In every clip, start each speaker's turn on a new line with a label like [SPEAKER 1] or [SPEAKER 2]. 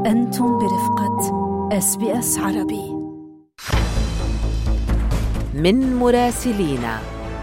[SPEAKER 1] أنتم برفقة SBS عربي.
[SPEAKER 2] من مراسلينا.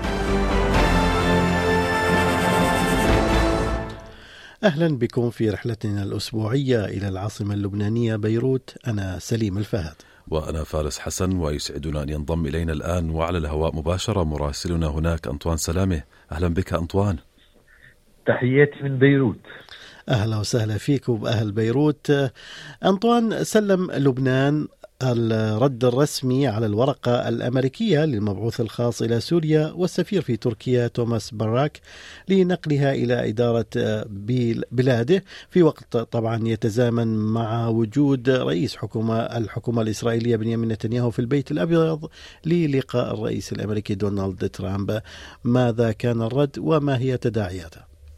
[SPEAKER 3] أهلا بكم في رحلتنا الأسبوعية إلى العاصمة اللبنانية بيروت. أنا سليم الفهد
[SPEAKER 4] وأنا فارس حسن، ويسعدنا أن ينضم إلينا الآن وعلى الهواء مباشرة مراسلنا هناك أنطوان سلامة. أهلا بك أنطوان.
[SPEAKER 5] تحياتي من بيروت.
[SPEAKER 3] أهلا وسهلا فيك وبأهل بيروت. أنطوان، سلم لبنان الرد الرسمي على الورقة الأمريكية للمبعوث الخاص إلى سوريا والسفير في تركيا توماس براك لنقلها إلى إدارة بلاده، في وقت طبعا يتزامن مع وجود رئيس الحكومة الإسرائيلية بنيامين نتنياهو في البيت الأبيض للقاء الرئيس الأمريكي دونالد ترامب. ماذا كان الرد وما هي تداعياته؟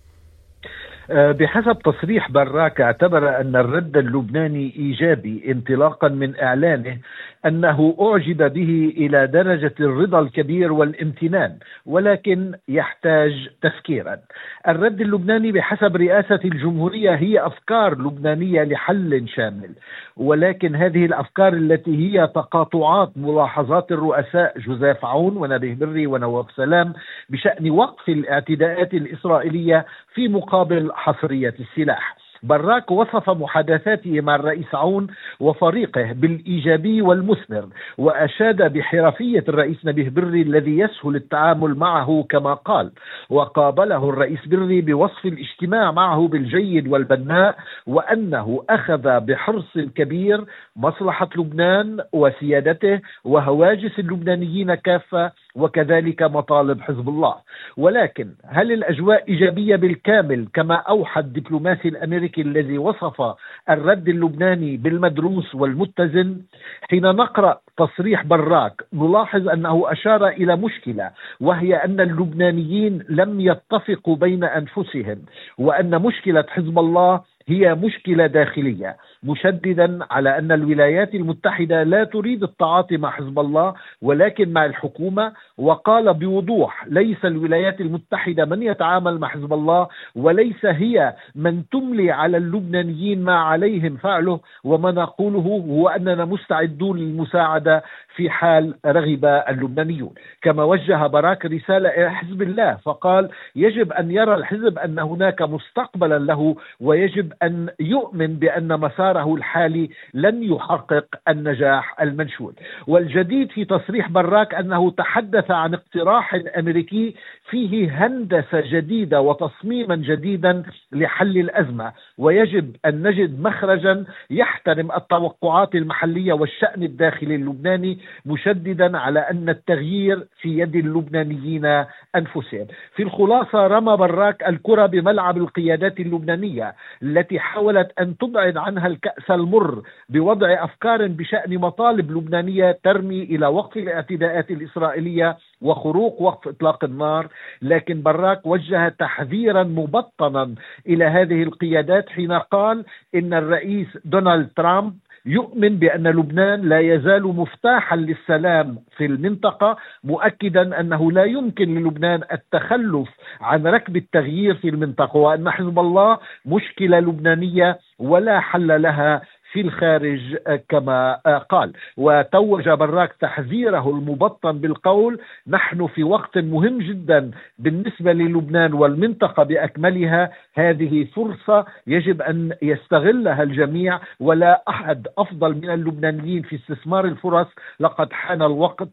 [SPEAKER 5] بحسب تصريح براك، اعتبر أن الرد اللبناني إيجابي انطلاقا من إعلانه أنه أعجب به إلى درجة الرضا الكبير والامتنان، ولكن يحتاج تفكيرا. الرد اللبناني بحسب رئاسة الجمهورية هي أفكار لبنانية لحل شامل، ولكن هذه الأفكار التي هي تقاطعات ملاحظات الرؤساء جوزيف عون ونبيه بري ونواف سلام بشأن وقف الاعتداءات الإسرائيلية في مقابل حصرية السلاح. براك وصف محادثاته مع الرئيس عون وفريقه بالإيجابي والمثمر، وأشاد بحرفية الرئيس نبيه بري الذي يسهل التعامل معه كما قال، وقابله الرئيس بري بوصف الاجتماع معه بالجيد والبناء، وأنه أخذ بحرص كبير مصلحة لبنان وسيادته وهواجس اللبنانيين كافة وكذلك مطالب حزب الله. ولكن هل الأجواء إيجابية بالكامل كما أوحى الدبلوماسي الأمريكي الذي وصف الرد اللبناني بالمدروس والمتزن؟ حين نقرأ تصريح براك نلاحظ أنه أشار إلى مشكلة، وهي أن اللبنانيين لم يتفقوا بين أنفسهم، وأن مشكلة حزب الله هي مشكلة داخلية، مشددا على أن الولايات المتحدة لا تريد التعاطي مع حزب الله ولكن مع الحكومة. وقال بوضوح: ليس الولايات المتحدة من يتعامل مع حزب الله، وليس هي من تملي على اللبنانيين ما عليهم فعله، وما نقوله هو أننا مستعدون للمساعدة في حال رغب اللبنانيون. كما وجه براك رسالة إلى حزب الله فقال: يجب أن يرى الحزب أن هناك مستقبلا له، ويجب أن يؤمن بأن مساره الحالي لن يحقق النجاح المنشود. والجديد في تصريح براك أنه تحدث عن اقتراح أمريكي فيه هندسة جديدة وتصميما جديدا لحل الأزمة، ويجب أن نجد مخرجا يحترم التوقعات المحلية والشأن الداخلي اللبناني، مشددا على أن التغيير في يد اللبنانيين أنفسهم. في الخلاصة، رمى براك الكرة بملعب القيادات اللبنانية التي حاولت أن تبعد عنها الكأس المر بوضع أفكار بشأن مطالب لبنانية ترمي إلى وقف الاعتداءات الإسرائيلية وخروق وقف إطلاق النار. لكن براك وجه تحذيرا مبطنا إلى هذه القيادات حين قال إن الرئيس دونالد ترامب يؤمن بأن لبنان لا يزال مفتاحا للسلام في المنطقة، مؤكدا أنه لا يمكن للبنان التخلف عن ركب التغيير في المنطقة، وأن حزب الله مشكلة لبنانية ولا حل لها في الخارج كما قال. وتوج براك تحذيره المبطن بالقول: نحن في وقت مهم جدا بالنسبة للبنان والمنطقة بأكملها، هذه فرصة يجب أن يستغلها الجميع، ولا أحد أفضل من اللبنانيين في استثمار الفرص. لقد حان الوقت،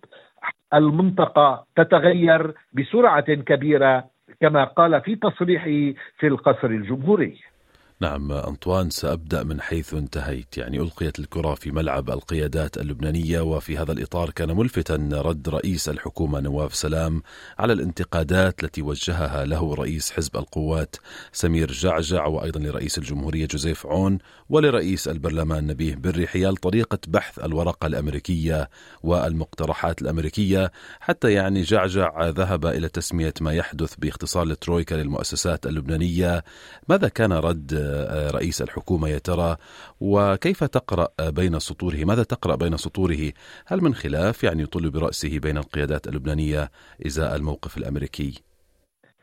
[SPEAKER 5] المنطقة تتغير بسرعة كبيرة كما قال في تصريحه في القصر الجمهوري.
[SPEAKER 4] نعم أنطوان، سأبدأ من حيث انتهيت. يعني ألقيت الكرة في ملعب القيادات اللبنانية، وفي هذا الإطار كان ملفتا رد رئيس الحكومة نواف سلام على الانتقادات التي وجهها له رئيس حزب القوات سمير جعجع، وأيضا لرئيس الجمهورية جوزيف عون، ولرئيس البرلمان نبيه بري، حيال طريقة بحث الورقة الأمريكية والمقترحات الأمريكية. حتى يعني جعجع ذهب إلى تسمية ما يحدث باختصار الترويكا للمؤسسات اللبنانية. ماذا كان رد رئيس الحكومة يا ترى، وكيف تقرأ بين سطوره؟ ماذا تقرأ بين سطوره؟ هل من خلاف يعني يطل برأسه بين القيادات اللبنانية إزاء الموقف الأمريكي؟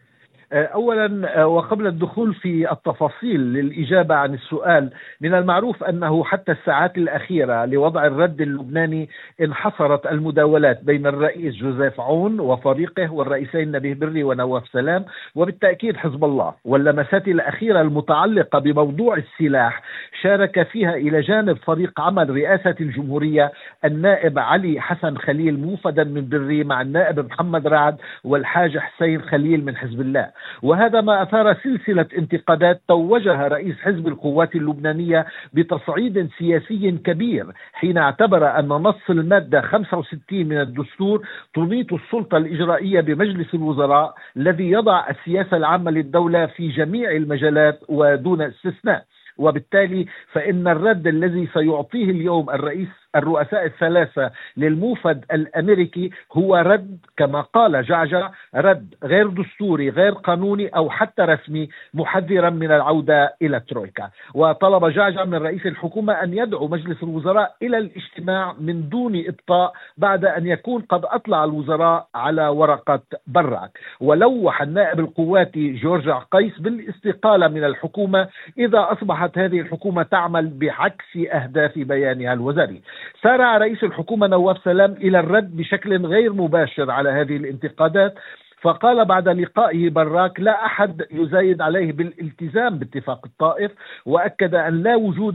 [SPEAKER 5] أولا وقبل الدخول في التفاصيل للإجابة عن السؤال، من المعروف أنه حتى الساعات الأخيرة لوضع الرد اللبناني انحصرت المداولات بين الرئيس جوزيف عون وفريقه والرئيسين نبيه بري ونواف سلام، وبالتأكيد حزب الله. واللمسات الأخيرة المتعلقة بموضوع السلاح شارك فيها إلى جانب فريق عمل رئاسة الجمهورية النائب علي حسن خليل موفدا من بري مع النائب محمد رعد والحاج حسين خليل من حزب الله. وهذا ما أثار سلسلة انتقادات توجها رئيس حزب القوات اللبنانية بتصعيد سياسي كبير حين اعتبر أن نص المادة 65 من الدستور تنيط السلطة الإجرائية بمجلس الوزراء الذي يضع السياسة العامة للدولة في جميع المجالات ودون استثناء. وبالتالي فإن الرد الذي سيعطيه اليوم الرؤساء الثلاثة للموفد الأمريكي هو رد كما قال جعجع، رد غير دستوري غير قانوني أو حتى رسمي، محذرا من العودة إلى الترويكا. وطلب جعجع من رئيس الحكومة أن يدعو مجلس الوزراء إلى الاجتماع من دون إبطاء بعد أن يكون قد أطلع الوزراء على ورقة براك. ولوح النائب القواتي جورج عقيس بالاستقالة من الحكومة إذا أصبحت هذه الحكومة تعمل بعكس أهداف بيانها الوزاري. سارع رئيس الحكومة نواف سلام إلى الرد بشكل غير مباشر على هذه الانتقادات، فقال بعد لقائه براك: لا أحد يزايد عليه بالالتزام باتفاق الطائف، وأكد أن لا وجود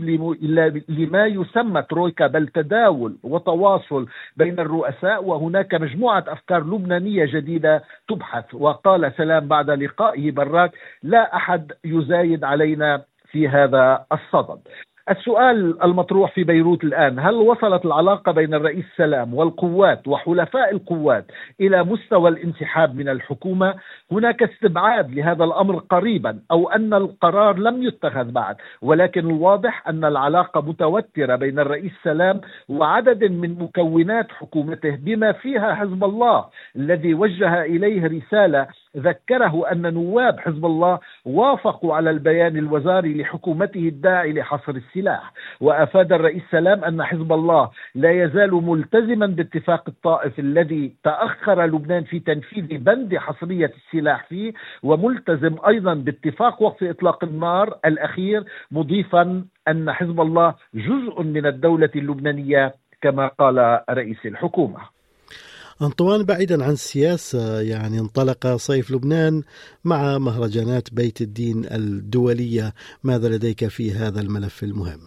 [SPEAKER 5] لما يسمى ترويكا بل تداول وتواصل بين الرؤساء، وهناك مجموعة أفكار لبنانية جديدة تبحث. وقال سلام بعد لقائه براك: لا أحد يزايد علينا في هذا الصدد. السؤال المطروح في بيروت الآن: هل وصلت العلاقة بين الرئيس سلام والقوات وحلفاء القوات إلى مستوى الانسحاب من الحكومة؟ هناك استبعاد لهذا الأمر قريبا، أو أن القرار لم يتخذ بعد، ولكن الواضح أن العلاقة متوترة بين الرئيس سلام وعدد من مكونات حكومته بما فيها حزب الله الذي وجه إليه رسالة ذكره أن نواب حزب الله وافقوا على البيان الوزاري لحكومته الداعي لحصر السلاح. وأفاد الرئيس سلام أن حزب الله لا يزال ملتزما باتفاق الطائف الذي تأخر لبنان في تنفيذ بند حصرية السلاح فيه، وملتزم أيضا باتفاق وقف إطلاق النار الأخير، مضيفا أن حزب الله جزء من الدولة اللبنانية كما قال رئيس الحكومة.
[SPEAKER 3] أنطوان، بعيدا عن السياسة، يعني انطلق صيف لبنان مع مهرجانات بيت الدين الدولية، ماذا لديك في هذا الملف المهم؟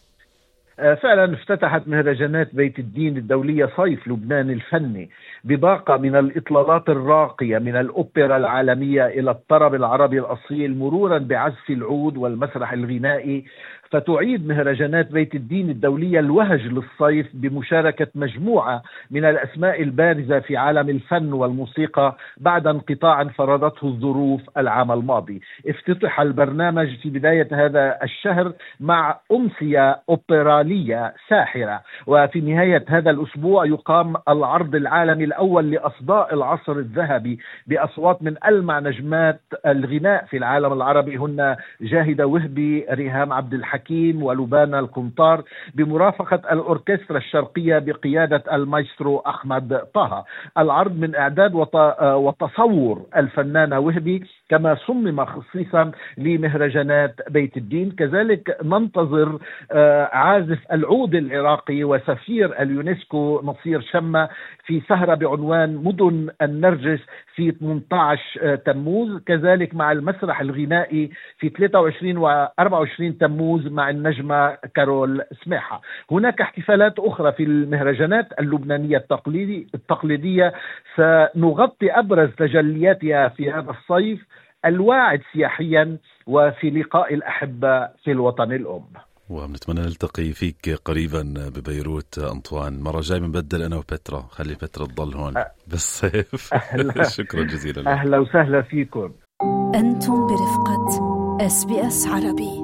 [SPEAKER 5] فعلا افتتحت مهرجانات بيت الدين الدولية صيف لبنان الفني بباقة من الإطلالات الراقية، من الأوبرا العالمية إلى الطرب العربي الأصيل مرورا بعزف العود والمسرح الغنائي. فتعيد مهرجانات بيت الدين الدولية الوهج للصيف بمشاركة مجموعة من الأسماء البارزة في عالم الفن والموسيقى بعد انقطاع فرضته الظروف العام الماضي. افتتح البرنامج في بداية هذا الشهر مع أمسية أوبرالية ساحرة، وفي نهاية هذا الأسبوع يقام العرض العالمي الأول لأصداء العصر الذهبي بأصوات من ألمع نجمات الغناء في العالم العربي، هن جاهدة وهبي، ريهام عبد الحكيم، ولبانا القنطار، بمرافقة الأوركسترا الشرقية بقيادة المايسترو أحمد طه. العرض من إعداد وتصور الفنانة وهبي، كما صمم خصيصا لمهرجانات بيت الدين. كذلك ننتظر عازف العود العراقي وسفير اليونسكو نصير شمة في سهرة بعنوان مدن النرجس في 18 تموز، كذلك مع المسرح الغنائي في 23 و24 تموز مع النجمة كارول سميحة. هناك احتفالات أخرى في المهرجانات اللبنانية التقليدية سنغطي أبرز تجلياتها في هذا الصيف الواعد سياحيا وفي لقاء الأحبة في الوطن الأم.
[SPEAKER 4] ونتمنى نلتقي فيك قريبا ببيروت أنطوان. مرة جاي بنبدل أنا وبترا، خلي بترا تضل هون بالصيف. شكرا جزيلا.
[SPEAKER 5] أهلا وسهلا فيكم.
[SPEAKER 1] أنتم برفقة SBS عربي.